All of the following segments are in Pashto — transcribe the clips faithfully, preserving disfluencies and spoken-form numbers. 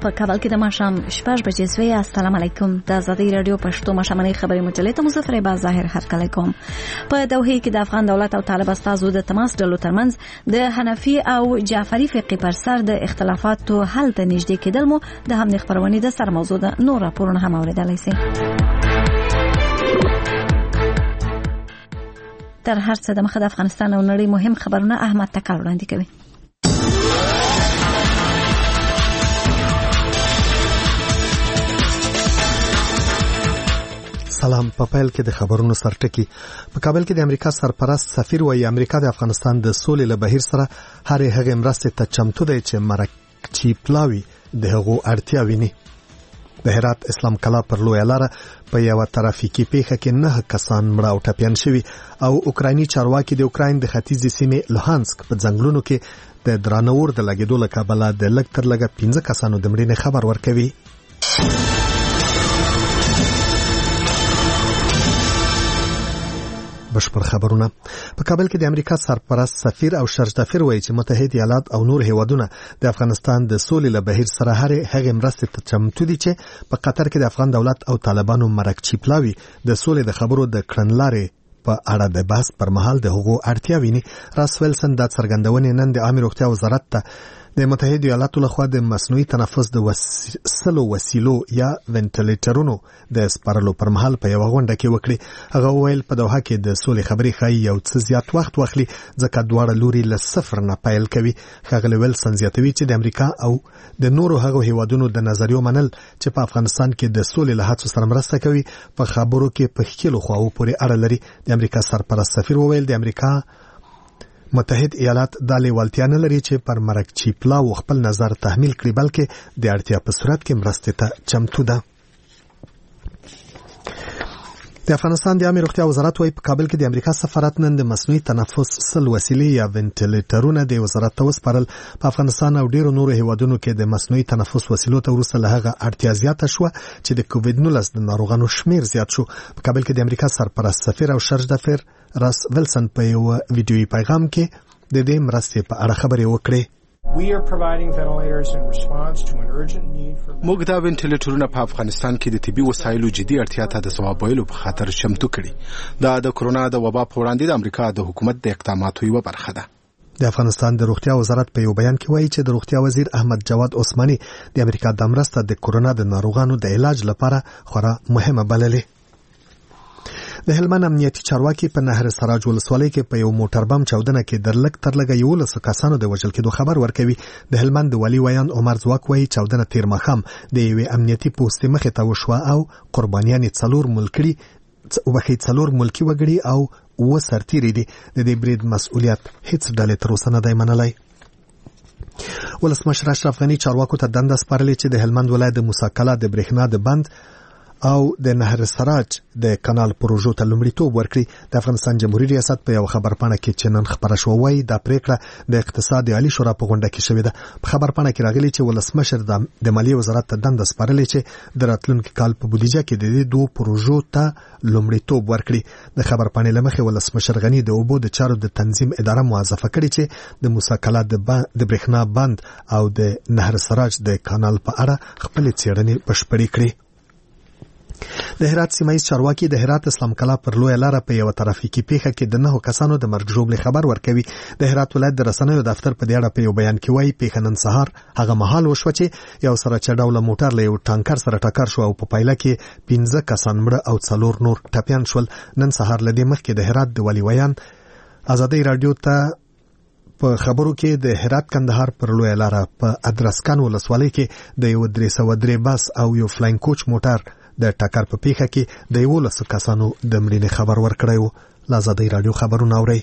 په کابل کې د ماښام شپږ بجې سوې. السلام علیکم. د آزادۍ رادیو پښتو ماښامنۍ خبري مجلې ته مظفر با ظاهر هرکلی کوم. په دوحې کې د افغان دولت او طالب استازو د تماس ډلو ترمنځ د حنفي او جعفري فقې پر سر د اختلافاتو حل ته نږدې کېدل مو د همدې خبرونې د سر موضوع ده. نور راپورونه هم اورېدلی سئ. تر هر څه د مخه د افغانستان او نړۍ مهم خبرونه احمد تکل وړاندې کوي. سلام. په پیل کې د خبرونو سرټکی. په کابل کې د امریکا سرپرست سفیر وايي امریکا د افغانستان د سولې له بهیر سره هر هغه مرستې ته چمتو دی چې مرکچی پلاوي د هغو اړتیا ویني. د هرات اسلام کلا پر لویه لاره په یو ترافیکي پیښه کې نه کسان مړه او ټپیان شوي او اوکرایني چارواکي د اوکراین د ختیځې سیمې لوهانسک په ځنګلونو کې د درانور د لګیدو له کبله د لږ تر لږه پنځه کسانو د مړینې خبر ورکوي. بشپړ خبرونه. په کابل کې د امریکا سرپرست سفیر او شرجدافیر وایي چې متحده ایالات او نور هیوادونه د افغانستان د سولې له بهیر سره هر هغه مرستې ته چمتو دي چې په قطر کې د افغان دولت او طالبانو مرکچی پلاوي د سولې د خبرو د کړنلارې په اړه د بحث پر مهال د هغو اړتیا ویني. راس ویلسن د څرګندونې نن د عامه روغتیا وزارت ته د متحده ایالاتو لخوا د مصنوعي تنفس د وسیلو وسیلو یا وینټیلیټرونو د سپارلو پر مهال په یو غونډه کې وکړي. هغه ویل په دوحه کې د سولې خبرې ښایي یو څه زیات وخت واخلي ځکه دواړه لوري له صفر نه پیل کوي. ښاغلی ویلسن زیاتوي چې د امریکا او د نورو هغو هیوادونو د نظریو منل چې په افغانستان کې د سولې له هڅو سره مرسته کوي په خبرو کې په ښکیلو خواو پورې اړه لري. د امریکا سرپرست سفیر وویل د امریکا متحد ایالات د لیوالتیا نه لري چې پر مرکچی پلاو خپل نظر تحمیل کړي بلکې د اړتیا په صورت کې مرستې ته چمتو ده. د افغانستان د عامه روغتیا وزارت وايي په کابل کې د امریکا سفارت نن د مصنوعي تنفس سل وسیلې یا وینټیلیټرونه د وزارت ته وسپارل. په افغانستان او ډیرو نورو هیوادونو کې د مصنوعي تنفس وسیلو ته وروسته له هغه اړتیا زیاته شوه چې د کووډ نولس د ناروغانو شمیر زیات شو. په کابل کې د امریکا سرپرست سفیر او شرجدافیر راس ویلسن په یو ویډیویي پیغام کې د دې مرستې په اړه خبرې وکړې. موږ دا وینټیلیټرونه په افغانستان کې د طبي وسایلو جدي اړتیا ته د ځواب ویلو په خاطر چمتو کړي. دا د کرونا د وبا په وړاندې د امریکا د حکومت د اقداماتو یوه برخه ده. د افغانستان د روغتیا وزارت په یو بیان کې وایي چې د روغتیا وزیر احمد جواد عثماني د امریکا د مرسته د کرونا د ناروغانو د علاج لپاره خورا مهمه بللې. د هلمند امنیتي چارواکي په نهر سراج ولسوالۍ کې په یو موټر بم چاودنه کې د لږ تر لږه یولسو کسانو د وژل کېدو خبر ورکوي. د هلمند د والي ویان عمر ځواک وایي چاودنه تیر ماښام د یوې امنیتي پوستې مخې ته وشوه او قربانیان یې څلور ملکي وبخښئ څلور ملکي وګړي او اووه سرتیري دي. د دې برید مسؤلیت هیڅ ډلې تر اوسه نه دی منلی. ولسمشر اشرف غني چارواکو ته دنده سپارلې چې د هلمند ولایت د موسی کلا د برېښنا د بند او د نهر سراج د کانال پروژو ته لومړیتوب ورکړي. د افغانستان جمهوریت ریاست په یو خبرپاڼه کې چې نن خبره شوه وایي دا پریکړه د اقتصاد عالی شورا په غونډه کې شوې ده. په خبرپاڼه کې راغلي چې ولسمشر د مالیې وزارت ته دنده سپارلې چې د راتلونکي کال په بودیجه کې د دې دوه پروژو ته لومړیتوب ورکړي. د خبرپاڼې له مخې ولسمشر غني د اوبو د چارو د تنظیم اداره موظفه کړې چې د موسی کلا د برېښنا بند او د نهر سراج د کانال په اړه خپلې څېړنې بشپړې کړي. د هرات سیمایي چارواکي د هرات اسلام کلا پر لویه لاره په یو ترافیکي پیښه کې د نهو کسانو د مرګ ژوبلې خبر ورکوي. د هرات ولایت د رسنیو دفتر په دې اړه په یو بیان کې وایي پیښه نن سهار هغه مهال وشوه چې یو سره چډوله موټر له یو ټانکر سره ټکر شو او په پایله کې پنځه کسان مړه او څلور نور ټپیان شول. نن سهار له دې مخکې د هرات د والي ویان آزادۍ رادیو ته په خبرو کې د هرات کندهار پر لویه لاره په ادرسکان ولسوالۍ کې د یو درې سوه درې بس او یو فلاین کوچ موټر د ټکر په پیښه کې د یولسو کسانو د مړینې خبر ورکړی و. له آزادۍ رادیو خبرونه اورئ.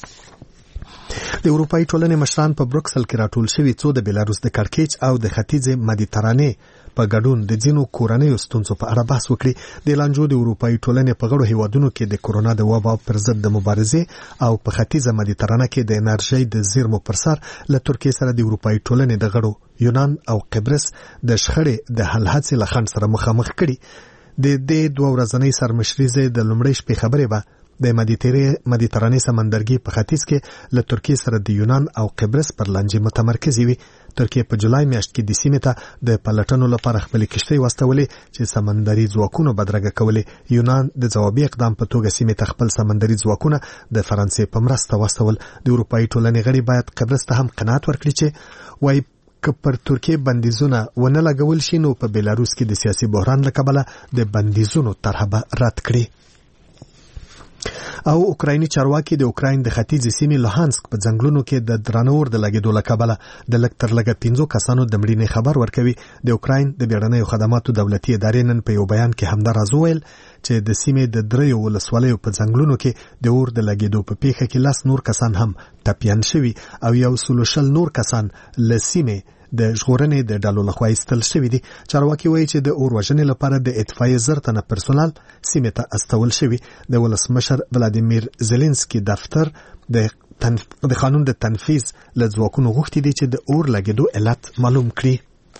د اروپایي ټولنې مشران په بروکسل کې راټول شوي څو د بیلاروس د کړکېچ او د ختیځې مدیترانې په ګډون د ځینو کورنیو ستونزو په اړه بحث وکړي. د لانجو د اروپایي ټولنې په غړو هیوادونو کې د کرونا د وبا پر ضد د مبارزې او په ختیځه مدیترانه کې د انرژۍ د زیرمو پر سر له ترکیې سره د اروپایي ټولنې د غړو یونان او قبرس د شخړې د حل هڅې له خنډ سره مخامخ کړي. د دې دوه ورځنۍ سرمشریزې د لومړۍ شپې خبرې به د مدیترانې سمندرګي په ختیځ کې له ترکیې سره د یونان او قبرس پر لانجې متمرکزې وي. ترکیه په جولای میاشت کې د سیمې ته د پلټنو لپاره خپل کشتۍ واستولې چې سمندري ځواکونو بدرګه کولې. یونان د ځوابي اقدام په توګه سیمې ته خپل سمندري ځواکونه د فرانسې په مرسته واستول. د اروپایي ټولنې غړي باید قبرس ته هم قناعت ورکړي چې وایي که پر ترکیه بندیزونه ونه لګول شي نو په بیلاروس کې د سیاسي بحران له کبله د بندیزونو طرحه به رد کړي. او اوکرایني چارواکي د اوکراین د ختیځې سیمې لوهانسک په ځنګلونو کې د درانور د لګېدو له کبله د لږ تر لږه پنځو کسانو د مړینې خبر ورکوي. د اوکراین د بیړنیو خدماتو دولتي ادارې نن په یو بیان کې همدا راز وویل چې د سیمې د دریو ولسوالیو په ځنګلونو کې د اور د لګېدو په پیښه کې لس نور کسان هم ټپیان شوي او یو سلو شل نور کسان له سیمې د ژغورنې د ډلو لخوا ایستل شوي دي. چارواکي وایي چې د اور وژنې لپاره د اطفائیې زر تنه پرسونل سیمې ته استول شوي. د ولسمشر ولادیمیر زيلنسکي دفتر د تنف... د قانون د تنفیذ له ځواکونو غوښتي دي چې د اور لګېدو علت معلوم کړي.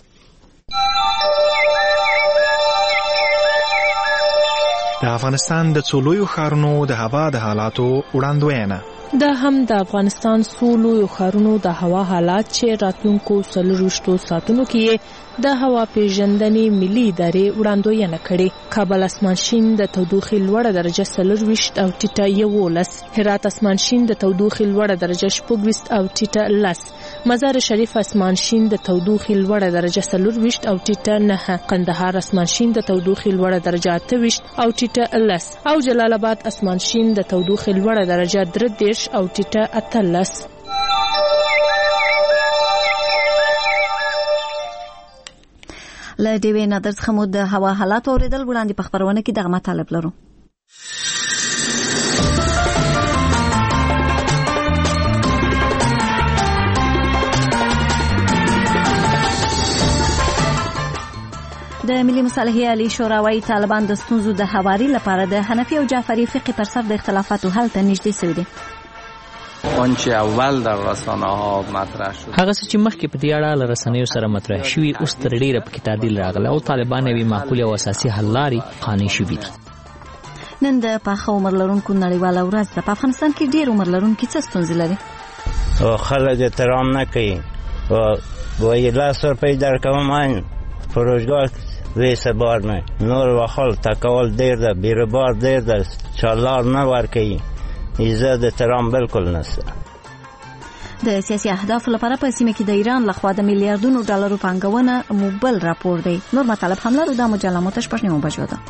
د افغانستان د څو لویو ښارونو د هوا د حالاتو وړاندوینه. دا هم د افغانستان څو لویو ښارونو د هوا حالات چې راتلونکو څلورویشتو ساعتونو کې د هوا پیژندنې ملي ادارې وړاندوینه کړې. کابل اسمان شین د تودوخې لوړه درجه څلورویشت او ټیټه یولس، هرات اسمان شین د تودوخې لوړه درجه شپږویشت او ټیټه لس، مزار شریف اسمان شین د تودوخې لوړه درجه څلورویشت او ټیټه نهه، قندهار اسمان شین د تودوخې لوړه درجه اته ویشت او ټیټه لس، او جلال آباد اسمان شین د تودوخې لوړه درجه درې دېرش او ټیټه اتلس. له ډیوې نادر څخه مو د هوا حالات اوریدل. وړاندې په خبرونه کې دغه مطالب لرو. د ملي مصالحې عالی شورا وايي طالبان د ستونزو د هواري لپاره د حنفي او جعفری فقهي پر سر د اختلافاتو حل ته نږدې شوي دي. آنچه اول در رسانه ها مطرح شد هغه چې مخکې په دې اړه له رسنیو سره مطرح شوي اوس تر ډیره پکې تعدیل راغلی او طالبان یې معقول او اساسي حل لارې قانع شوي دي. نن د پاخه عمر لرونکو نړیواله ورځ ده. په افغانستان کې ډېر عمر لرونکي څه ستونزې لري؟ خلک احترام نه کوي. وایي لاس روپۍ درکوم من فروشگاه ویسه بار نه نور وخال تکول دیر ده بیربار دیر ده چالار نه ورکوي. ایزه احترام بالکل نشته. د سیاسي اهدافو لپاره په سیمه کې د ایران لخوا د میلیارډونو ډالرو پانګونه موبل راپور دی. نور مطالب هم لرو. د مجله متش پښنی مو بچو ده.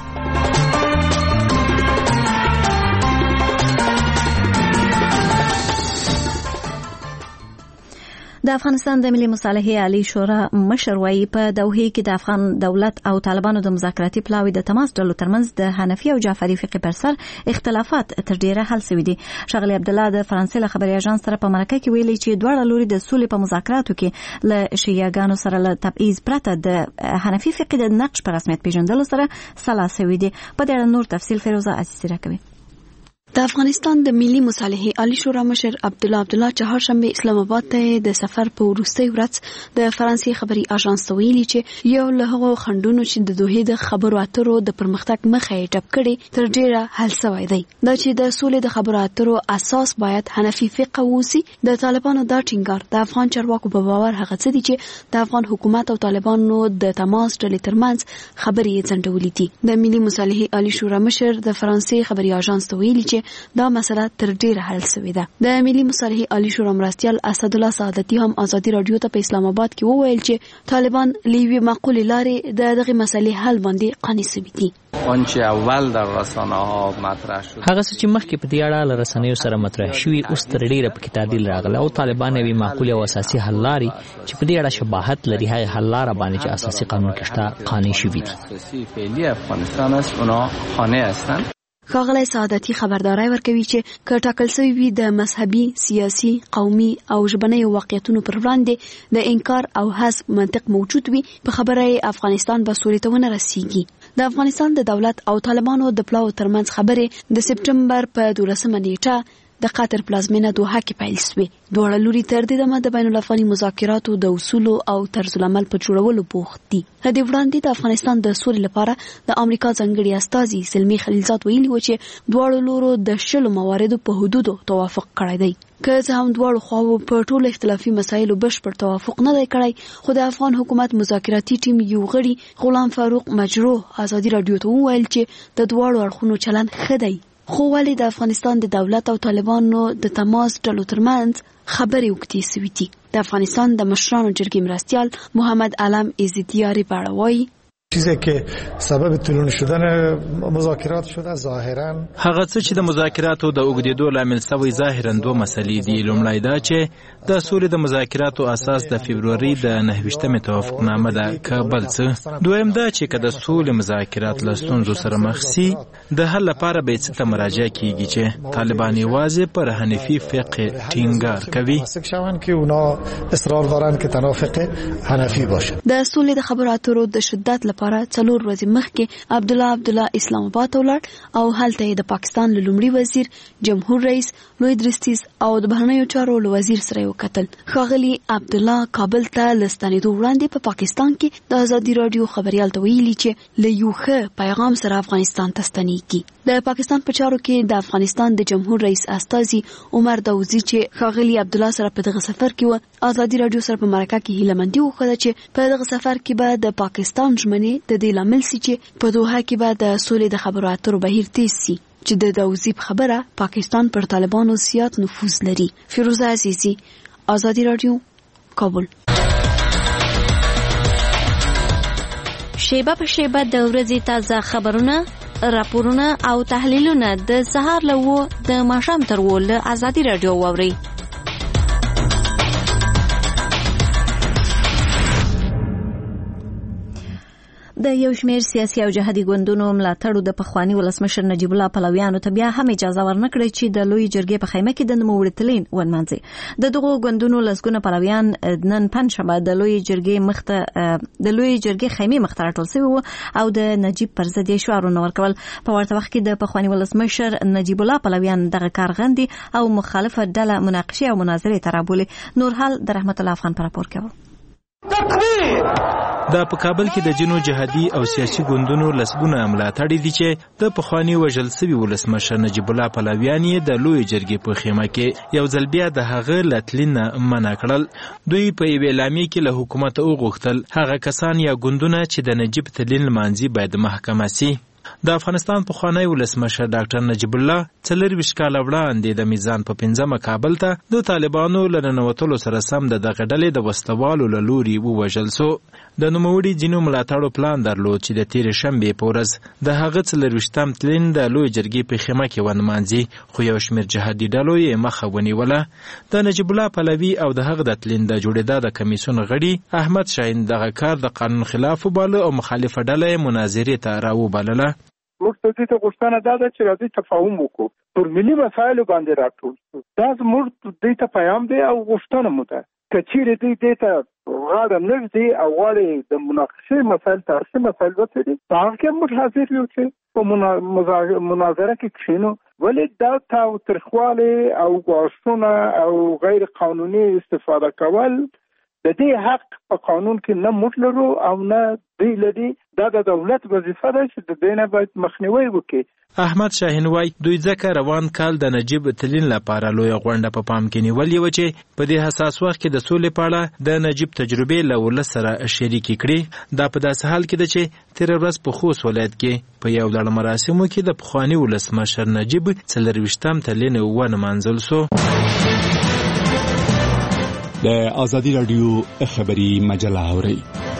د افغانستان د ملي مصالحې عالی شورا مشر وايي په دوحه کې د افغان دولت او طالبانو د مذاکراتي پلاوي د تماس ډلو ترمنځ د حنفي او جعفری فقهي پر سر اختلافات تر ډیره حل شوي دي. شغلی عبد الله د فرانسې له خبري اژانس سره په مرکه کې ویلي چې دواړه لوري د سولې په مذاکراتو کې له شیعاګانو سره له تبعیض پرته د حنفي فقهي د نقش په رسمیت پیژندلو سره سلا شوي دي. په دې اړه نور تفصیل فیروزه عزیزی راکوي. د افغانستان د ملي مصالحې عالی شورا مشر عبد الله عبد الله چهارشنبه اسلام آباد ته د سفر په وروستي ورځ د فرانسې خبري اژانس ته ویلي چې یو له هغو خنډونو چې د دوحې د خبرو اترو د پرمختګ مخه یې ټپ کړي تر ډیره حل شوی دی. دا چې د سولې د خبرو اترو اساس باید حنفي فقه ووسی. د طالبانو دا ټینګار د افغان چارواکو په باور هغه څه دي چې د افغان حکومت او طالبانو د تماس ډلې ترمنځ خبرې یې ځنډولې دي. د ملي مصالحې عالی شورا مشر د فرانسې خبري اژانس ته ویلي چې دا مسله تر ډیره حل شوې ده. د ملي مصالحې عالی شورا مرستیال اسد الله سعادتي هم ازادي رادیو ته په اسلام آباد کې وویل چې طالبان لیوی معقول لارې د دغه مسلې حل باندې قانع شوي دي. آنچه اول در رسانه ها مطرح شد هغه چې مخکې په دې اړه له رسنیو سره مطرح شوي اوس تر ډیره پکې تعدیل راغلی او طالبان یې معقول او اساسي حل لارې چې په دې اړه شباهت لري هغه حل لاره باندې چې اساسي قانون کې شته قانع شوي دي. اساسي فعلی افغانستان است اونا قانع هستند. ښاغلی سعادتي خبرداري ورکوي چې که ټاکل شوی وي د مذهبي، سیاسي، قومي او ژبنیو واقعیتونو پر وړاندې د انکار او حذف منطق موجود وي په خبره افغانستان به سولې ته ونه رسیږي. د افغانستان د دولت او طالبانو د پلاو ترمنځ خبرې د سپټمبر په دولسمه نیټه د قطر پلازمینه دوحه کې پیل شوې. دواړه لوري تر دې دمه د بین الافغاني مذاکراتو د اصولو او طرز العمل په جوړولو بوخت دي. هدي وړاندې د افغانستان د سولې لپاره د امریکا ځانګړي استازي سلمی خلیلزاد ویلي و چې دواړو لورو د شلو مواردو په حدودو توافق کړی دی. که څه هم دواړو خواو په ټولو اختلافي مسایلو بشپړ توافق نه دی کړی، خو د افغان حکومت مذاکراتي ټیم یو غړي غلام فاروق مجروح ازادي رادیو ته وویل چې د دواړو اړخونو چلند ښه دی، خو ولې د افغانستان د دولت او طالبانو د تماس ډلو ترمنځ خبرې وکړې سوي دي. د افغانستان د مشرانو جرګې مرستیال محمد علم عزتیاری په اړه وایي چیزی که سبب طولانی شدن مذاکرات شده ظاهرا هغه څه چې د مذاکراتو د اوږدېدو لامل شوی ظاهرا دوه مسلې دي. لومړی دا چې د سولې د مذاکراتو اساس د فبروري د نهه ویشتمې توافقنامه ده، که بل څه. دویم دا چې که د سولې مذاکرات له ستونزو سره مخ سي، د حل لپاره به څه ته مراجعه کیږي چې طالبان یوازې پر حنفي فقه ټینګار کوي که اونا اصرار دارن که تنها فقه حنفی باشه. د سولې د خبرو اترو د شدت لپاره څلور ورځې مخکې عبدالله عبدالله اسلام آباد ته ولاړ او هلته یې د پاکستان له لومړي وزیر، جمهور رئیس لوی درستیز او د بهرنیو چارو له وزیر سره یې وکتل. ښاغلي عبدالله کابل ته له ستنېدو وړاندې په پاکستان کې د ازادي راډیو خبریال ته ویلي چې له یو ښه پیغام سره افغانستان ته ستنېږي. د پاکستان په چارو کې د افغانستان د جمهور رئیس استازي عمر داوودزي چې ښاغلي عبدالله سره په دغه سفر کې و، ازادي راډیو سره په مرکه کې هیلهمندي وښوده چې په دغه سفر کې به د پاکستان ژمنې د دې لامل سي چې په دوحه کې به د سولې د خبرو اترو بهیر تیز سي، چې د داوودزي په خبره پاکستان پر طالبانو زیات نفوذ لري. فیروزه عزیزی، ازادي راډیو، کابل. شیبه په شیبه د ورځې تازه خبرونه، راپورونه او تحلیلونه د سهار له و د ماښام تر و له ازادي راډیو واورئ. د یو شمېر سیاسي او جهادي ګوندونو ملاتړو د پخواني ولسمشر نجیب الله پلویانو ته بیا هم اجازه ورنکړه چې د لوی جرګې په خیمه کې د نوموړي تلین ونمانځي. د دغو ګوندونو لسګونه پلویان نن پنجشنبه د لوی جرګې مخته د لوی جرګې خیمې مخته راټول شوي وو او د نجیب پر ضد یې شعارونه ورکول. په ورته وخت کې د پخواني ولسمشر نجیب الله پلویان دغه کار غندي او مخالفه ډله مناقشې او مناظرې ته رابولي. نورحال د رحمت الله افغان په راپور کې دا په کابل کې د جنو جهادي او سیاسي ګوندونو لسګونه ملاتړي دي چې د پخواني وژل شوي ولسمشر نجیب الله پلویان یې د لوی جرګې په خیمه کې یو ځل بیا د هغه لتلین منع کړل. دوی په یوې اعلامیه کې له حکومت وغوښتل هغه کسان یا ګوندونه چې د نجیب تلین لمانځي باید محکمه سي. د افغانستان پخوانی ولسمشر ډاکټر نجیب الله څلرویشت کاله وړاندې د میزان په پنځمه کابل ته د طالبانو له ننوتلو سره سم د دغه ډلې د وسلوالو له لوري ووژل سو. د نوموړي ځینو ملاتړو پلان درلود چې د تېرې شنبې په ورځ د هغه څلرویشتم تلین د لوی جرګې په خیمه کې ونمانځي، خو یو شمېر جهادي ډلو یې مخه ونیوله. د نجیب الله پلوي او د هغه د تلین د جوړېدا د کمیسیون غړي احمد شاهین دغه کار د قانون خلاف وباله او مخالفه ډله یې مناظرې ته راوبلله. موږ ته دې ته غوښتنه دا ده چې راځي تفاهم وکړو، پر ملي مسایلو باندې راټول شو. دا زموږ دې ته پیام دی او غوښتنه مو ده که چیرې دوی دې ته غاړه نه ږدي او غواړي د مناقشې مسایل تاریخي مسایل وڅېړي، په هغه کې موږ حاضر یو چې په مناظره کې کښېنو. ولې دا تاوتریخوالی او ګواښونه او غیر قانوني استفاده کول د دې حق په قانون کې نه موږ لرو او نه دوی لري. دا د دولت وظیفه ده چې د دې نه باید مخنیوی وکړي. احمد شاهین وای دوی ځکه روان کال د نجیب تلین لپاره لویه غونډه په پام کې نیولې وه چې په دې حساس وخت کې د سولې په اړه د نجیب تجربې له ولس سره شریکې کړي. دا په داسې حال کې ده چې تېره ورځ په خوست ولایت کې په یو لړ مراسمو کې د پخواني ولسمشر نجیب څلرویشتم تلین ونمانځل سو. د ازادي راډیو خبري مجله اورئ.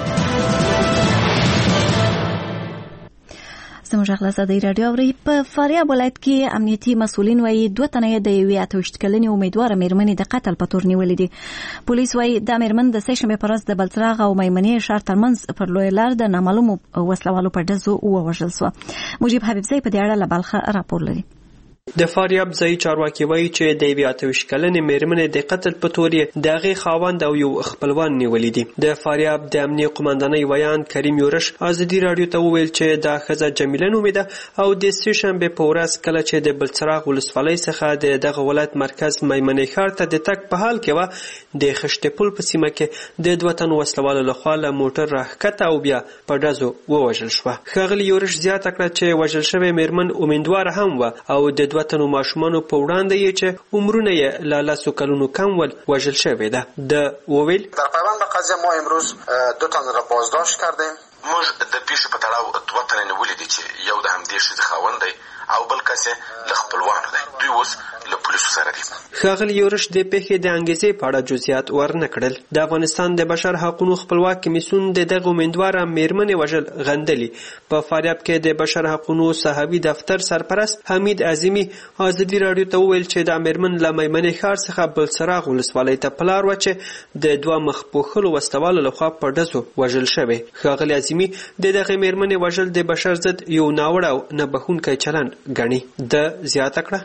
زموږ غږ ازادي راډیو اورئ. په فاریاب ولایت کې امنیتي مسؤلین وایي دوه تنه د یوې اته ویشت کلنې امیدواره مېرمنې د قتل په تور نیولې دي. پولیس وایي دا مېرمن د سه شنبې په ورځ د بلچراغ او میمنې ښار ترمنځ پر لویه لار د نامعلومو وسلوالو په ډزو ووژل سوه. مجیب حبیبزی په دې اړه له بلخه راپور لري. د فاریاب ځای چارواکي وایي چې د یوې اته ویشت کلنې مېرمنې د قتل په تور یې د هغې خاوند او یو خپلوان نیولي دي. د فاریاب د امنیه قمندانۍ ویان کریم یورش ازادي راډیو ته وویل چې دا ښځه جمیله نومېده او د سې شنبې په ورځ کله چې د بلڅراغ ولسوالۍ څخه د دغه ولایت مرکز میمنې ښار ته د تګ په حال کې وه د خشتې پل په سیمه کې د دوه تنو وسلوالو لخوا له موټر راښکته او بیا په ډزو ووژل شوه. ښاغلي یورش زیاته کړه چې وژل شوې مېرمن امیندواره هم وه او د دوه تنو ماشومانو په وړاندې یې چې عمرونه یې له لسو کلونو کم ول وژل شوې ده. د وویل در پیوند به قضیه ما امروز دو تن را بازداشت کردیم. موږ د پیښې په تړاو دوه تنې نیولي دي چې یو د همدې ښځې خاوند دی او بل کس یې له خپلوانو دی. دوی اوس له پولیسو سره دي. ښاغلي یورش د پیښې د انګیزې په اړه جزئیات ورنه کړل. د افغانستان د بشر حقونو خپلواک کمیسیون د دغه امیندواره مېرمنې وژل غندلي. په فاریاب کې د بشر حقونو صحابي دفتر سرپرست حمید عظیمی ازادي راډیو ته وویل چې د مېرمن له میمنې ښار څخه بلڅراغ ولسوالۍ ته په لار وه چې د دوه مخ پوښلو وسلوالو لخوا په ډزو وژل شوې. ښاغلي عظیمی د دغې مېرمنې وژل د بشر ضد یو ناوړه او نه بخښونکی چلند ګڼي. د زیاته کړه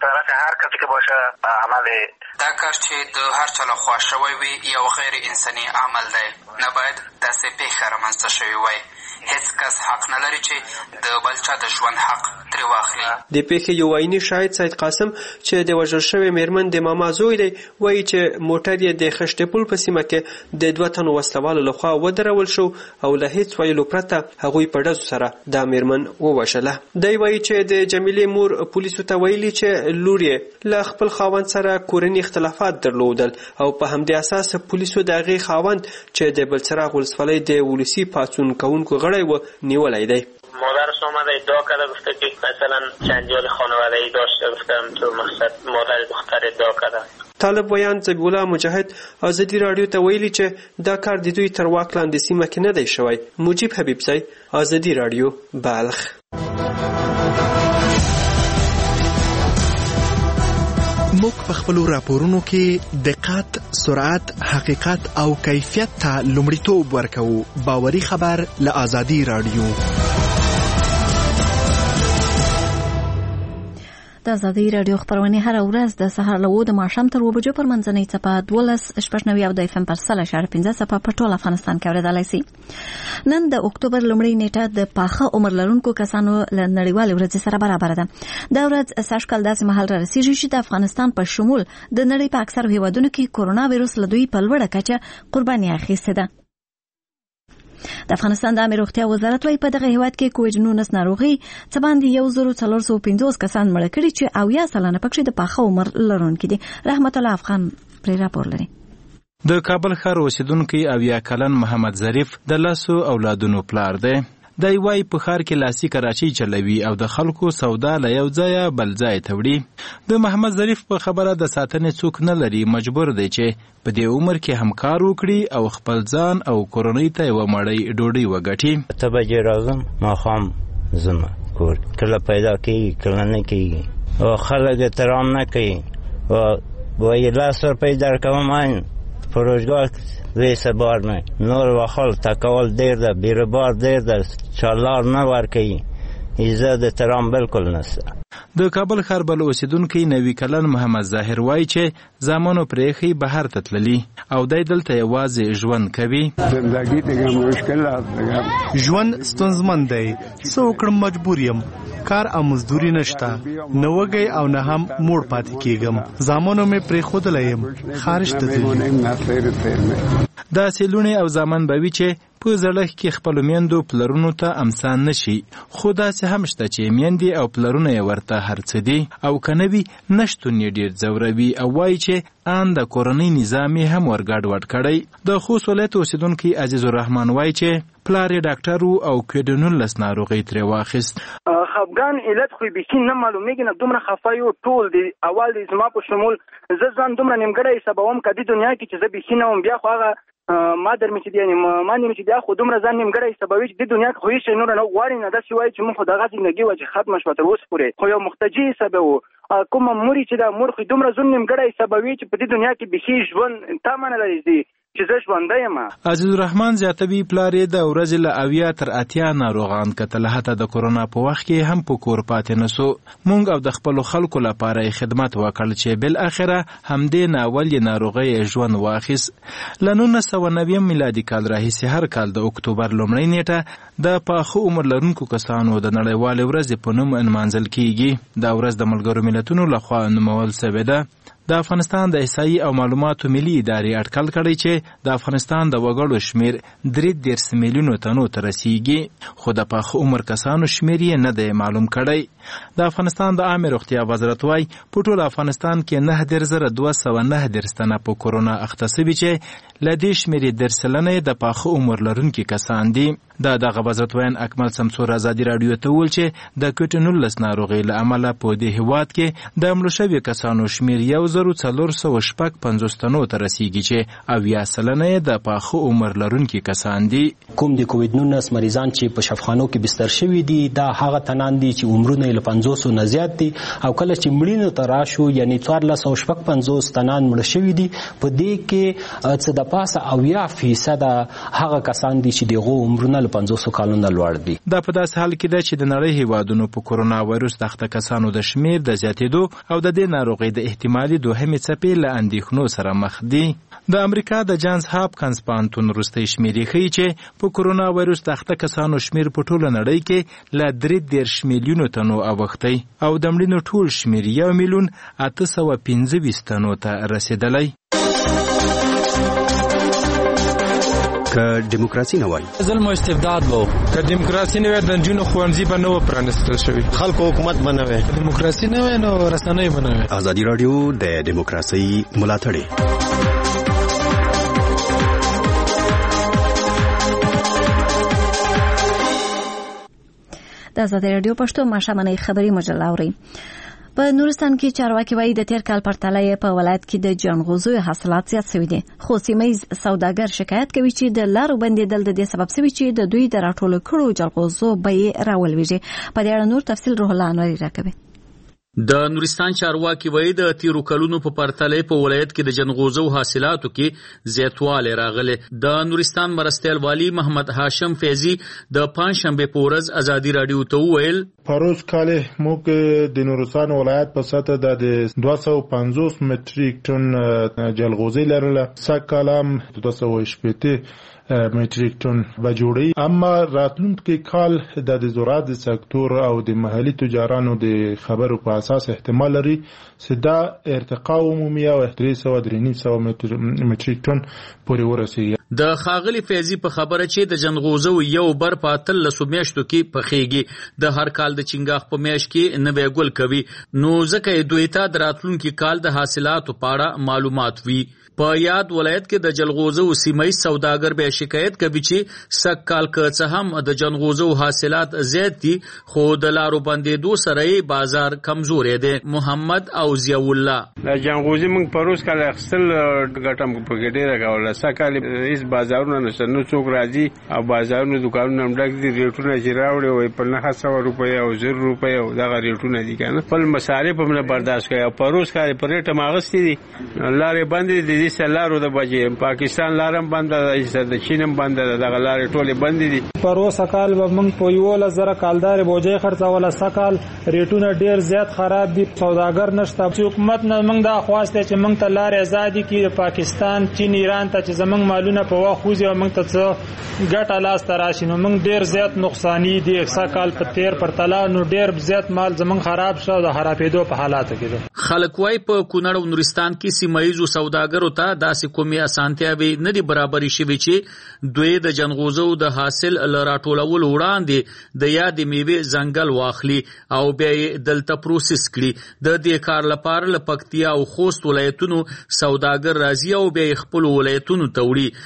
هر کس که باشه عمل دا کار چې د هر چا لخوا شوی وي یو غیر انساني عمل دی. نه باید داسې پیښه رامنځته شوې وای. هیڅ کس حق نه لري چې د بل چا د ژوند حق ترې واخلي. د پیښې یو عیني شاهد سید قاسم چې د وژل شوې مېرمن د ماما زوی دی وایي چې موټر یې د خشتې پل په سیمه کې د دوه تنو وسلوالو لخوا ودرول شو او له هیڅ ویلو پرته هغوی په ډزو سره دا مېرمن ووژله. دی وایي چې د جمیلې مور پولیسو ته ویلي چې لور یې له خپل خاوند سره کورني اختلافات درلودل او په همدې اساس پولیسو د هغې خاوند چې د بلڅراغ ولسوالۍ د ولسي پاڅون کوونکو غړی و نیولی دی. مادرش آمده ادعا کرده گفته که مثلا جنجال خانوادگی داشته، گفتم تو مقصد مادر دختر ادعا کرده. طالب ویان ذبیح الله مجاهد ازادي راډیو ته ویلي چې دا کار د دوی تر واک لاندې سیمه کې نه دی شوی. مجیب حبیبزی ازادي راډیو بلخ. موږ په خپلو راپورونو کې دقت، سرعت، حقیقت او کیفیت ته لومړیتوب ورکوو. باوري خبر له ازادي راډیو. د ازادي راډیو خبرونه هر ورځ د سهار له اوو د ماښام تر اووه بجو پر منځنۍ څپه دولس شپږ نوي او د اف ام پر سل اشاره پنځه څپه په ټول افغانستان کې اورېدلی سي. نن د اکتوبر لومړۍ نیټه د پاخه عمر لرونکو کسانو له نړیوالې ورځې سره برابره ده. دا ورځ سږکال داسې مهال را رسیږي چې د افغانستان په شمول د نړۍ په اکثرو هیوادونو کې کورونا ویروس له دوی په لوړه کچه قرباني اخیستې ده. د افغانستان د عامه روغتیا وزارت وايي په دغه هیواد کې کووډ نولس ناروغي څه باندې یو زر څلور سوه پنځوس کسان مړه کړي چې اویا سلنه پکې د پاخه عمر لرونکي دي. رحمت الله افغان پرې راپور لري. د کابل ښار اوسیدونکي اویا کلن محمد ظریف د لسو اولادونو پلار دی. دی وايي په ښار کې لاسي کراچۍ چلوي او د خلکو سودا له یو ځایه بل ځای ته وړي. د محمد ظریف په خبره د ساتنې څوک نه لري، مجبور دی چې په دې عمر کې هم کار وکړي او خپل ځان او کورنۍ ته یوه مړۍ ډوډۍ وګټي. اته بجې راځم، ماښام ځم کور، کله پیدا کېږي کله نه کېږي او خلک احترام نه کوي. وایي لس روپۍ درکوم فروشگاه ویسه بار نه نور وخل تکول دیر ده، بیربار دیر ده، چالار نه ورکوي. عزت احترام بالکل نشته. د کابل ښار بل اوسیدونکی نوي کلن محمد ظاهر وایي چې زامنو پرېښی بهر ته تللي او دی دلته یوازې ژوند کوي. ژوند ستونزمن دی، څه وکړم مجبور یم. کار او مزدوري نشته، نه وږی او نه هم موړ پاتې کېږم. زامنو مې پرېښودلی یم، خارج ته تللي. داسې لوڼې او زامن به وي چې په زړښت کې خپلو میندو پلرونو ته امسان نشي، خو داسې هم شته چې میندې او پلرونه یې ورته هر څه دي او که نه وي نشتون یې ډېر ځوروي او وایي چې ان د کورنۍ نظام یې هم ورګډوډ کړی. د خوست ولایت اوسیدونکی عزیز الرحمن وایي چې پلار یې ډاکټر و او کووډ نولس ناروغۍ ترې واخیست. خفګان علت خو بیخي نه معلومیږي، نه دومره خفه یو ټول دی. اول دی زما په شمول زه ځان دومره نیمګړی حسابوم که دې دنیا کې چې زه بیخي نه وم، بیا خو هغه ما در مې چې دی ما نه مې چې بیا خو دومره ځان نیمګړی حسابوي چې دې دنیا کې خو هېڅ شی نور نه غواړي، نه داسې وایي چې مونږ خو دغه زندګي وه چې ختمه شوه تر اوسه پورې، خو یو محتاجي حسابوو. کومه مور چې دا مور خو دومره ځون نیمګړی حسابوي چې په دې دنیا کې بیخي ژوند تمه نه لري. چې زه ژوندی یم. عزیز الرحمن زیاتوي پلار یې د ورځې له اویا تر اتیا ناروغان کتل، حتی د کورونا په وخت کې هم په کور پاتې نسو. موږ او د خپلو خلکو لپاره خدمت وکړ چې بالاخره همدې ناول یې ناروغۍ ژوند واخیست. له نولس سوه نوي میلادي کال راهیسې هر کال د اکتوبر لومړۍ نیټه د پاخه عمر لرونکو کسانو د نړیوالې ورځې په نوم نمانځل کیږي. دا ورځ د ملګرو ملتونو لخوا نومول شوې ده. د افغانستان د احصایې او معلوماتو ملي ادارې اټکل کړی چې د افغانستان د وګړو شمیر درې دېرش میلیونو تنو ته رسیږي، خو د پاخه عمر کسانو شمیر یې نه دی معلوم کړی. د افغانستان د عامه روغتیا وزارت وایي په ټول افغانستان کې نه دېرش زره دوه سوه نه دېرش تنه په کورونا اخته سوي چې له دې شمیر یې دېرش سلنه د پاخه عمر لرونکي کسان دي. د دغه وزارت ویان اکمل سمسور ازادي راډیو ته وویل چې د کووډ نولس ناروغۍ له امله په دې هیواد کې د مړو شویو کسانو شمیر یو زرو څلور سوه شپږ پنځوس تنو ته رسیږي چې اویا سلنه یې د پاخه عمر لرونکي کسان دي. کوم د کووډ نولس مریضان چې په شفاخانو کې بستر شوي دي دا هغه تنان دي چې عمرونه یې له پنځوسو نه زیات دي، او کله چې مړینو ته راشو یعنی څوارلس سوه شپږ پنځوس تنان مړه شوي دي، په دې کې څه د پاسه اویا فیصده هغه کسان دي چې دغه عمرونه له پنځوسو کالونو لوړ دي. دا په داسې حال کې ده چې د نړۍ هیوادونو په کورونا وایرس د اخته کسانو د شمیر د زیاتېدو او د دې ناروغۍ د احتمالي دوهمې څپې له اندېښنو سره مخ دي. د امریکا د جانز هاپکنز پوهنتون وروستۍ شمیرې ښیي چې په کورونا وایرس د اخته کسانو شمیر په ټوله نړۍ کې له درې دېرش میلیونو تنو اوښتی او د مړینو ټول شمیر یو میلیون اته سوه پنځه ویشت تنو ته رسېدلی. که دیموکراسي نه وای ظلم او استبداد وو، که دیموکراسي نه وای د نجونو ښوونځي به نه و پرانیستل شوي، خلکو حکومت به نه وای، دیموکراسي نه وای نو رسنۍ به نه وای. ازادي راډیو د دیموکراسي ملاتړی. د ازادي راډیو پښتو ماښامنۍ خبري مجله اورئ. په نورستان کې چارواکي وایي د تیر کال پرتله په ولایت کې د جنغوزو حاصلات زیات شوي دي، خو سیمه‌ییز سوداګر شکایت کوي چې د لارو بندېدل د دې سبب شوي چې د دوی د راټولو کړو جلغوزو بیې راولویږي. په دې اړه نور تفصیل روح الله انوري راکوي. د نورستان چارواکي وایي د تیرو کلونو په پرتله په ولایت کې د جنغوزو حاصلاتو کې زیاتوالی راغلی. د نورستان مرستیال والی محمد هاشم فیضي د پنجشنبې په ورځ ازادي راډیو ته وویل پروس کال موږ د نورستان ولایت په سطح د دوه سوه پنځوس متریک ټن جلغوزي لرله، سږ کال هم دوه سوه شپېته متریک ټن به جوړي. اما راتلونکي کال د زراعت سکتور او د محلي تجارانو د خبرو په اساس احتمال لري چې دا ارتقا عمومي او درې سوه درې نیم سوه متریک ټن پورې ورسیږي. د خاغلی فیضي په خبره چې د جنغوزو یو بر په اتلسو میاشتو کې پخېږي، د هر کال د چنګاښ په میاشت کې نوی ګل کوي، نو ځکه دوی ته د راتلونکي کال د حاصلاتو په اړه معلومات وي. په یاد ولایت کې د جلغوزو سیمه‌ییز سوداګر به شکایت کوي چې سږ کال که څه هم د جنغوزو حاصلات زیات دي، خو د لارو بندېدو سره یې بازار کمزوری دی. محمد او ضیاء الله د جنغوزي موږ پروس کال اخیستل ګټه موږ پکې ډېره کوله، سږ کال هېڅ بازارونه نشته، نو څوک راځي او بازارونه دوکانونه هم ډک دي، ریټونه چې راوړي وایي په نهه سوه روپۍ او زر روپۍ او دغه ریټونه دي که نه، خپل مصارف هم نه برداشت کوي. او پروس کال په ریټ هم اخیستې دي، لارې بندې دي، دې لارو د بجې پاکستان لارم بنده ده، د چین هم بنده ده، دغه لارې ټولې بندې دي. پروسه کال به موږ په یولس زره کالدارې بوجۍ خرڅوله، سږ ریټونه ډېر زیات خراب دي، سوداګر نشته. چې حکومت نه موږ دا خواست دی چې موږ ته لارې ازادي کړي، د پاکستان چین ایران ته چې زموږ مالونه په وخت وځي او موږ ته څه ګټه لاسته راشي، نو موږ ډېر زیات نقصاني دي. سږ کال په تیر پرتله نو ډېر زیات مال زموږ خراب شو، د خرابېدو په حالاتو کې ده. خلک وایي په کونړ او نورستان کې سیمه‌ییزو سوداګرو ته داسې کومې اسانتیاوې نه دي برابرې شوې چې دوی د جنغوزو د حاصل له راټولولو وړاندې د یادې میوې ځنګل واخلي او بیا یې دلته پروسس کړي. د دې کار لپاره له پکتیا او خوست ولایتونو سوداګر راځي او بیا یې خپلو ولایتونو ته وړي.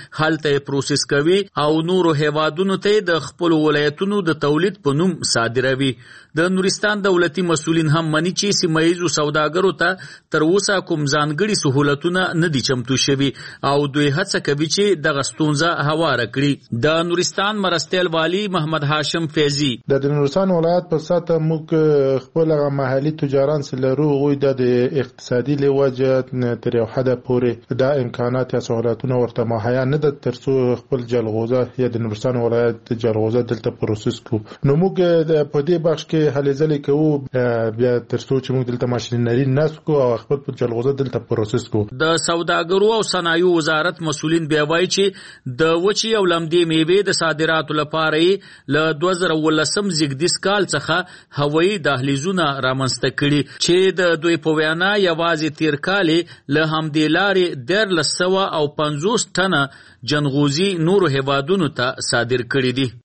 هلته پروسس کوي او نورو هیوادونو ته د خپل ولایتونو د تولید په نوم صادروي. د نورستان دولتي مسؤلین هم مني چې سیمه ییزو سوداګرو ته تر اوسه کوم ځانګړي سہولتونه نه دي چمتو شوي او دوی هڅه کوي چې دغه ستونزه هواره کړي. د نورستان مرستیال والی محمد هاشم فیضي د نورستان ولایت په ساته موږ خپل محلي تجاران سره غوي د اقتصادي لوجه تر یو حد پورې د امکانات یا سہولتونه ورته مهیا نه د ترڅو خپل جلغوزه یا د نورستان ولایت جلغوزه دلته پروسس کو. نو موږ په دې بخش کې هلې ځلې کوو بیا ترڅو چې موږ دلته ماشینري نصب کو او خپل جلغوزه دلته پروسس کو. د سوداګرو او صنایعو وزارت مسؤلین بیا وایي چې د وچی او لمدې میوې د صادراتو لپاره له دوه زره ولسم زیږدیز کال څخه هوایي دهلیزونه رامنځته کړي چې د دوی په وینا یوازې تیر کال له همدې لارې دیارلس سوه او پنځوس ټنه جنغوزي نورو هیوادونو ته صادر کړي دي.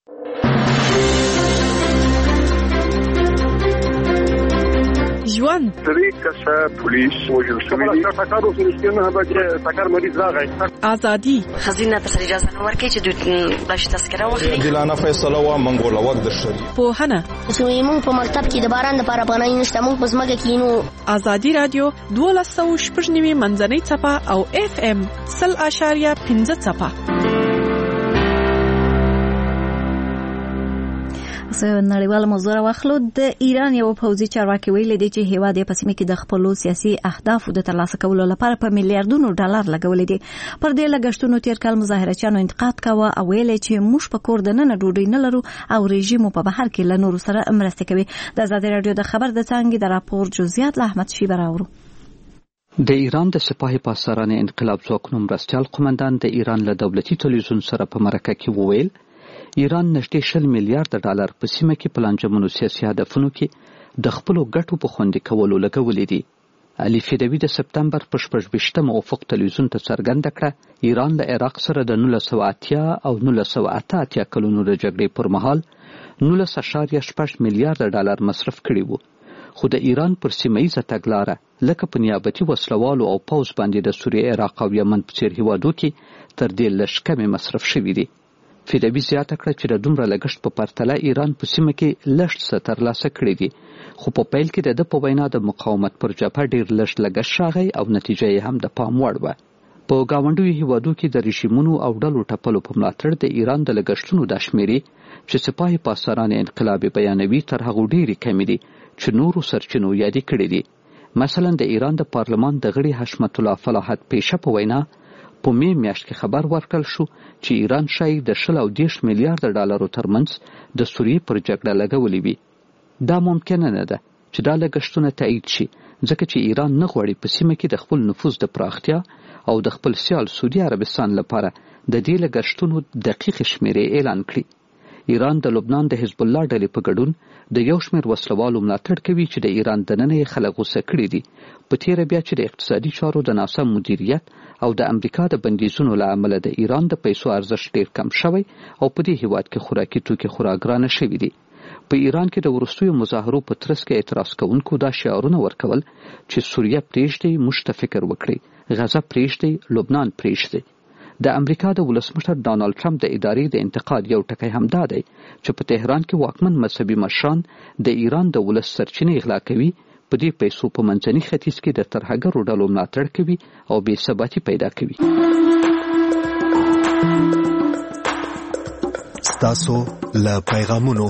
ژوند درې کسه پولیس وژل شوي دي. ټکر وسو نه به چې ټکر مریض راغی. ازادي خزینه ته اجازه نه ورکړي چې دوی باش تذکره واخلي. دلانه فیصله وا منګول وخت د شری. پوهنه چې موږ په مکتب کې د باران لپاره پناه نشته موږ په ځمکه کې نو. ازادي رادیو دولس سوه شپږ نوي منځنۍ څپه او اف ام سل اشاریه پنځه څپه. نړیواله موضوع واخلو. د ایران یو پوځي چارواکي ویلي دی چې هیواد یې په سیمه کې د خپل سیاسي اهدافو د ترلاسه کولو لپاره په میلیارډونو ډالر لګولي دي. پر دې لګښتونو تیر کال مظاهرچیانو انتقاد کاوه او ویلي چې موږ په کور دننه ډوډۍ نه لرو او رژیم په بهر کې له نورو سره مرسته کوي. د ازادي رادیو د خبر د څانګې د راپور جزئیات له احمد شیبه راوړو. د ایران د سپاه پاسداران انقلاب ځواکونو مرستیال قومندان د ایران له دولتي تلویزیون سره په مرکه کې وویل ایران نږدې شل میلیارډ ډالر په سیمه کې په لانجمنو سیاسي هدفونو کې د خپلو ګټو په خوندي کولو لګولي دي. علي فیدوي د سپتمبر په شپږ ویشتمه افق تلویزیون ته څرګنده کړه ایران له عراق سره د نولس سوه اتیا او نولس سوه اته اتیا کلونو د جګړې پر مهال نولس اشاریه شپږ میلیارډ ډالر مصرف کړي وو. خو د ایران پر سیمه ییزه تګلاره لکه په نیابتي وسلوالو او پوځ باندې د سوریې، عراق او یمن په څیر هیوادو کې تر دې لږ کمې مصرف شوي دي. فیدوي زیاته کړه چې د دومره لګښت په پرتله ایران په سیمه کې لږ څه ترلاسه کړي دي، خو په پیل کې د ده په وینا د مقاومت پر جبهه ډېر لږ لګښت راغی او نتیجه یې هم د پام وړ وه. په ګاونډیو هیوادو کې د رژیمونو او ډلو ټپلو په ملاتړ د ایران د لګښتونو دا شمېرې چې سپاه پاسداران انقلاب بیانوي تر هغو ډېرې کمې دي چې نورو سرچینو یادې کړي دي. مثلا د ایران د پارلمان د غړي حشمت الله فلاحت پیشه په وینا په می میاشت کې خبر ورکړل شو چې ایران شاید د شل او دېرش میلیارډ ډالرو ترمنځ د سوریې پر جګړه لګولې وي. دا ممکنه نه ده چې دا لګښتونه تایید شي ځکه چې ایران نه غواړي په سیمه کې د خپل نفوذ د پراختیا او د خپل سیال سعودي عربستان لپاره د دې لګښتونو دقیق شمیرې اعلان کړي. ایران د لبنان د حزب الله ډلې په ګډون د یو شمېر وسلوالو ملاتړ کوي چې د ایران دننه یې خلک غوسه کړي دي. په تیره بیا چې د اقتصادي چارو د ناسم مدیریت او د امریکا د بندیزونو له امله د ایران د پیسو ارزښت ډیر کم شوی او په دې هیواد کې خوراکي توکي خورا ګرانه شوي دي. په ایران کې د وروستیو مظاهرو په ترڅ کې اعتراض کوونکو دا شعارونه ورکول چې سوریه پرېږدئ، موږ ته فکر وکړئ، غزه پرېږدئ، لبنان پرېږدئ. د امریکا د ولسمشر ډانالډ ټرمپ د ادارې د انتقاد یو ټکی همدا دی چې په تهران کې واکمن مذهبي مشران د ایران د ولس سرچینې اغلا کوي، په دې پیسو په منځني ختیځ کې د ترهګرو ډلو ملاتړ کوي او بې ثباتي پیدا کوي. ستاسو له پیغامونو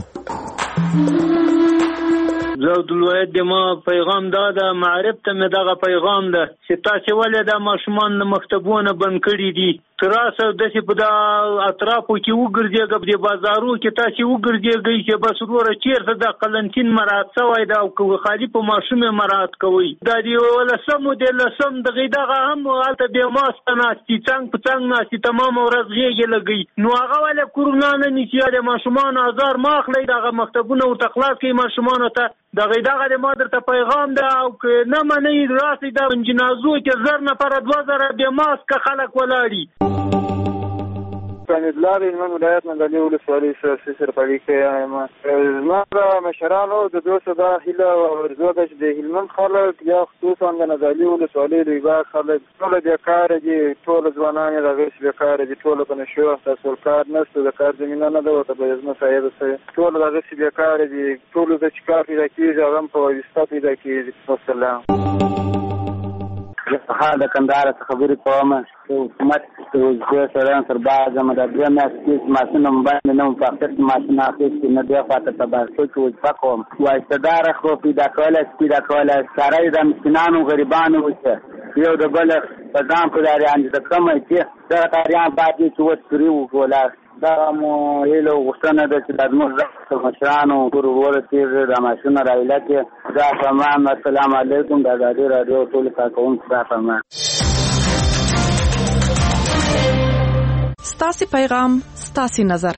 زودلویت د ما پیغام دا د معرب ته مې دغه پیغام ده چې تاسې ولې دا ماشومان د مکتبونه بند کړي دي. تراسه داسې په دا اطرافو کې وګرځېږه، په دې بازارو کې تاسې وګرځېږئ چې بس وروره چېرته د قلنتین مراعات شوی ده او خالي په ماشوم یې مراعات کوئ. دا د یولسم و دیارلسم دغې دغه هم هلته بې ماسکه ناستي، څنګ په څنګ ناستي، تمامه ورځ غېږې لګوي. نو هغه ولې کورونا نه نیسي؟ د ماشومانو ازار مه اخلئ، دغه مکتبونه ورته خلاص کړئ ماشومانو ته. دغې دغه د ما درته پیغام ده او که نه منئ راسئ د جنازو کې زر نفره دوه زره بې ماسکه خلک ولاړي. امیدلار هلمند ولایت نه د علي ولسوالۍ سیاسي سرپرستي یم. زما د مشرانو د دوی څخه دا هیله او ارزو ده چې د هلمند خلک یا خصوصا د علي ولسوالۍ لویباغ خلک ټول بیکاره دي، ټول ځوانان یې دغه بیکاره دي، ټول په نشو تاسو کار نشته، د کار زمینه نه ده ورته به زما صاحب سره ټول دغه بیکاره دي، ټول د چکار پیدا کیږي هغه په واسطه پیدا کیږي. والسلام. حال د کندهار څخه خبرې کوم. حکومت د سره سر باز مده د ماسکې ماشين باندې نو په خپل ماشين اخیستي نه دی فاته تبارک او پاکوم وایستدار خو پیدا کول پیدا کول سره د مسکینانو غریبانو وشه یو د بل په ځان په دریان د کوم چې دا تاریان باندې چې وستري وګولا دا مو یلو غوښتنه ده چې د موږ د مشرانو ټول ورته د ماشين راولاته دا تمام. السلام علیکم د ازادي رادیو ټول کارکونکو ته تمام. ستاسي پیغام ستاسي نظر.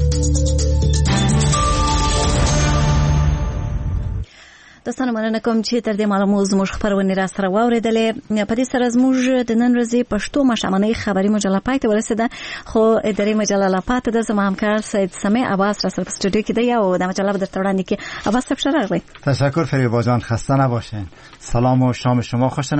تاسو مننه کوم چې تر دې معلومات زموږ خبرونه را سره واوریدلې. په دې سره زموږ د نن ورځې پښتو مشامنۍ خبري مجله پای ته ورسېده، خو اداري مجله لا پاتې ده. زما همکار سید سمیع عباس را سره په استودیو کې دی او د مجله به درته وړاندې کړي. عباس صاحب ښه راغلی. تشکر فریبا جان، خسته نباشین. سلام و شام شما خوش.